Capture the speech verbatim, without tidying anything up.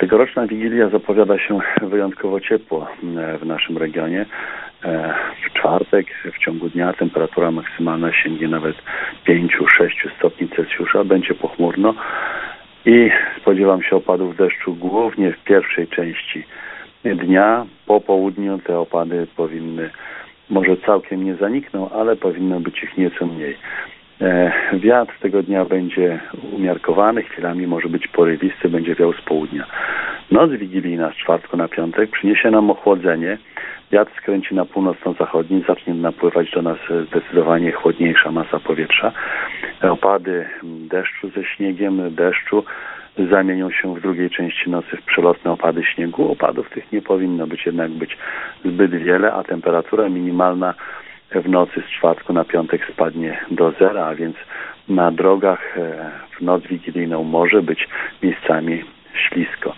Tegoroczna Wigilia zapowiada się wyjątkowo ciepło w naszym regionie. W czwartek w ciągu dnia temperatura maksymalna sięgnie nawet pięć do sześciu stopni Celsjusza. Będzie pochmurno i spodziewam się opadów deszczu głównie w pierwszej części dnia. Po południu te opady powinny, może całkiem nie zanikną, ale powinno być ich nieco mniej. Wiatr tego dnia będzie umiarkowany, chwilami może być porywisty, będzie wiał z południa. Noc wigilijna z czwartku na piątek przyniesie nam ochłodzenie. Wiatr skręci na północno-zachodni, zacznie napływać do nas zdecydowanie chłodniejsza masa powietrza. Opady deszczu ze śniegiem, deszczu zamienią się w drugiej części nocy w przelotne opady śniegu. Opadów tych nie powinno być jednak być zbyt wiele, a temperatura minimalna w nocy z czwartku na piątek spadnie do zera, a więc na drogach w noc wigilijną może być miejscami ślisko.